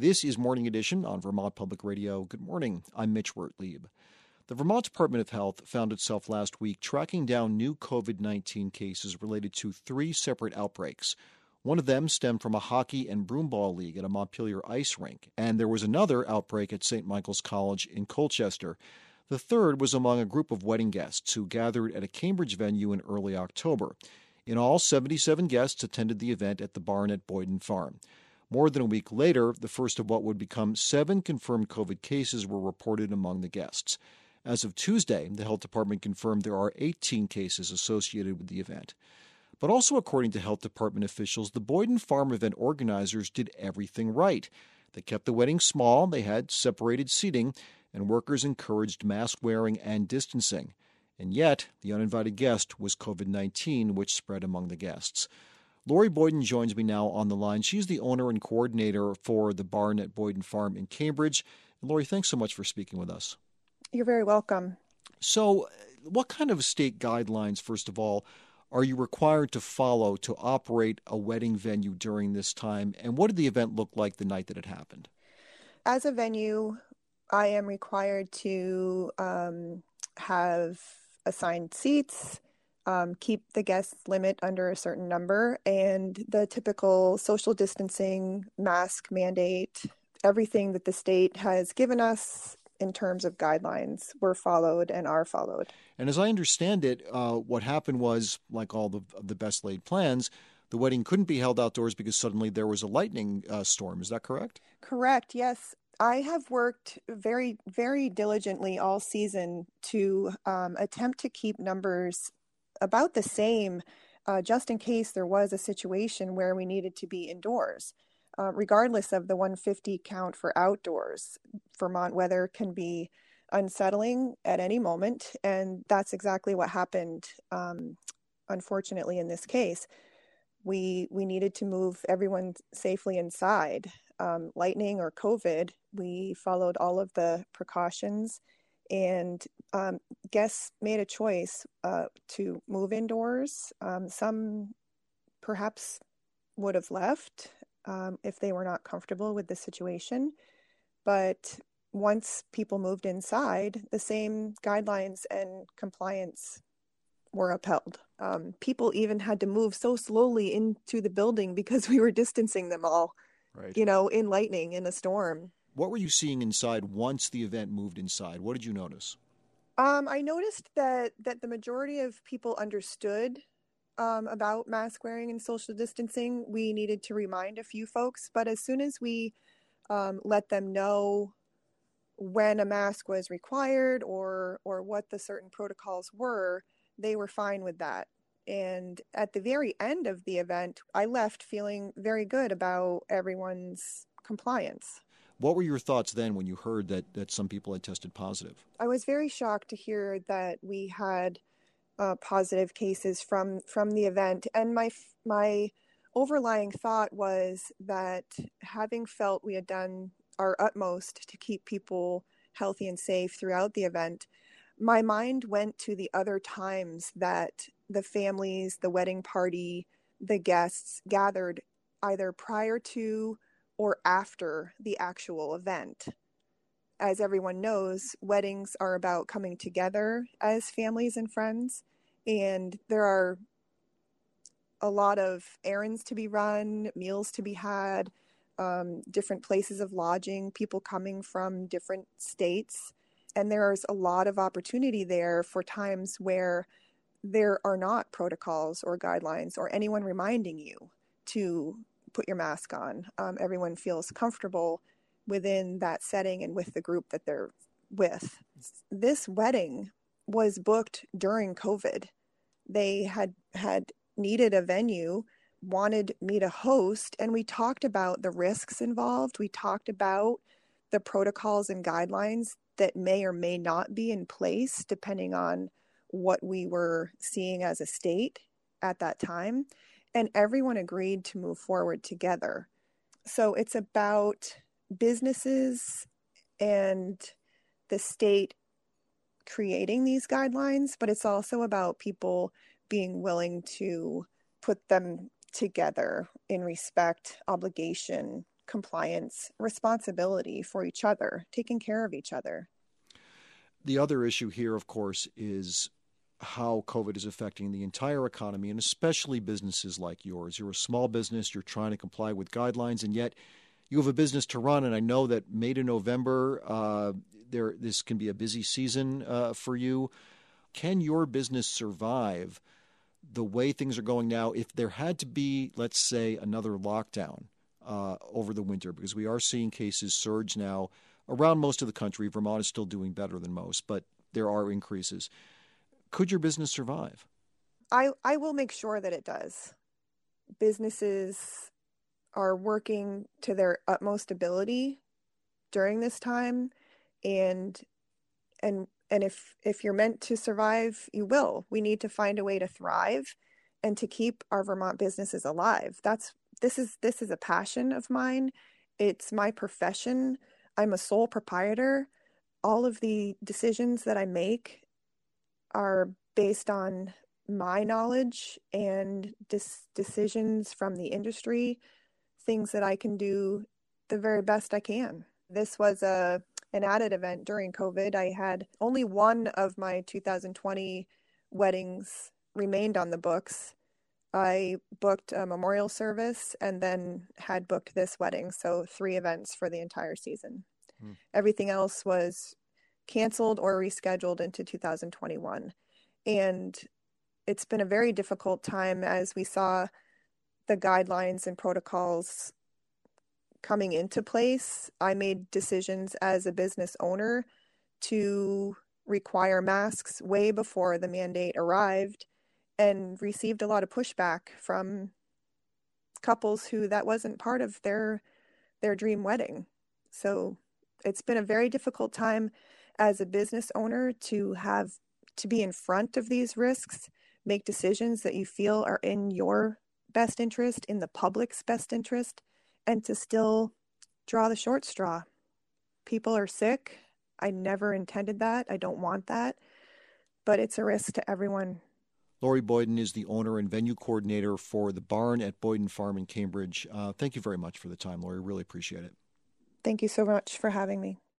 This is Morning Edition on Vermont Public Radio. Good morning. I'm Mitch Wertlieb. The Vermont Department of Health found itself last week tracking down new COVID-19 cases related to 3 separate outbreaks. One of them stemmed from a hockey and broomball league at a Montpelier ice rink, and there was another outbreak at St. Michael's College in Colchester. The third was among a group of wedding guests who gathered at a Cambridge venue in early October. In all, 77 guests attended the event at the barn at Boyden Farm. More than a week later, the first of what would become 7 confirmed COVID cases were reported among the guests. As of Tuesday, the health department confirmed there are 18 cases associated with the event. But also, according to health department officials, the Boyden Farm event organizers did everything right. They kept the wedding small, they had separated seating, and workers encouraged mask wearing and distancing. And yet, the uninvited guest was COVID-19, which spread among the guests. Lori Boyden joins me now on the line. She's the owner and coordinator for the barn at Boyden Farm in Cambridge. And Lori, thanks so much for speaking with us. You're very welcome. So, what kind of state guidelines, first of all, are you required to follow to operate a wedding venue during this time? And what did the event look like the night that it happened? As a venue, I am required to have assigned seats, keep the guest limit under a certain number, and the typical social distancing, mask mandate, everything that the state has given us in terms of guidelines were followed and are followed. And as I understand it, what happened was, like all the best laid plans, the wedding couldn't be held outdoors because suddenly there was a lightning storm. Is that correct? Correct, yes. I have worked very, very diligently all season to attempt to keep numbers about the same, just in case there was a situation where we needed to be indoors. Regardless of the 150 count for outdoors, Vermont weather can be unsettling at any moment, and that's exactly what happened, unfortunately, in this case. We needed to move everyone safely inside. Lightning or COVID, we followed all of the precautions, and guests made a choice to move indoors. Some perhaps would have left if they were not comfortable with the situation. But once people moved inside, the same guidelines and compliance were upheld. People even had to move so slowly into the building because we were distancing them all, right, in lightning, in a storm. What were you seeing inside once the event moved inside? What did you notice? I noticed that the majority of people understood about mask wearing and social distancing. We needed to remind a few folks, but as soon as we let them know when a mask was required or what the certain protocols were, they were fine with that. And at the very end of the event, I left feeling very good about everyone's compliance. What were your thoughts then when you heard that some people had tested positive? I was very shocked to hear that we had positive cases from the event. And my overlying thought was that, having felt we had done our utmost to keep people healthy and safe throughout the event, my mind went to the other times that the families, the wedding party, the guests gathered either prior to or after the actual event. As everyone knows, weddings are about coming together as families and friends, and there are a lot of errands to be run, meals to be had, different places of lodging, people coming from different states, and there's a lot of opportunity there for times where there are not protocols or guidelines or anyone reminding you to put your mask on. Everyone feels comfortable within that setting and with the group that they're with. This wedding was booked during COVID. They had needed a venue, wanted me to host, and we talked about the risks involved. We talked about the protocols and guidelines that may or may not be in place depending on what we were seeing as a state at that time. And everyone agreed to move forward together. So it's about businesses and the state creating these guidelines, but it's also about people being willing to put them together in respect, obligation, compliance, responsibility for each other, taking care of each other. The other issue here, of course, is how COVID is affecting the entire economy, and especially businesses like yours. You're a small business, you're trying to comply with guidelines, and yet you have a business to run. And I know that May to November, this can be a busy season for you. Can your business survive the way things are going now if there had to be, let's say, another lockdown over the winter? Because we are seeing cases surge now around most of the country. Vermont is still doing better than most, but there are increases. Could your business survive? I will make sure that it does. Businesses are working to their utmost ability during this time, and if you're meant to survive, you will. We need to find a way to thrive and to keep our Vermont businesses alive. This is a passion of mine. It's my profession. I'm a sole proprietor. All of the decisions that I make are based on my knowledge and decisions from the industry, things that I can do the very best I can. This was an added event during COVID. I had only one of my 2020 weddings remained on the books. I booked a memorial service and then had booked this wedding, so 3 events for the entire season. Everything else was canceled or rescheduled into 2021. And it's been a very difficult time as we saw the guidelines and protocols coming into place. I made decisions as a business owner to require masks way before the mandate arrived, and received a lot of pushback from couples who that wasn't part of their dream wedding. So it's been a very difficult time as a business owner to be in front of these risks, make decisions that you feel are in your best interest, in the public's best interest, and to still draw the short straw. People are sick. I never intended that. I don't want that. But it's a risk to everyone. Lori Boyden is the owner and venue coordinator for the Barn at Boyden Farm in Cambridge. Thank you very much for the time, Lori. Really appreciate it. Thank you so much for having me.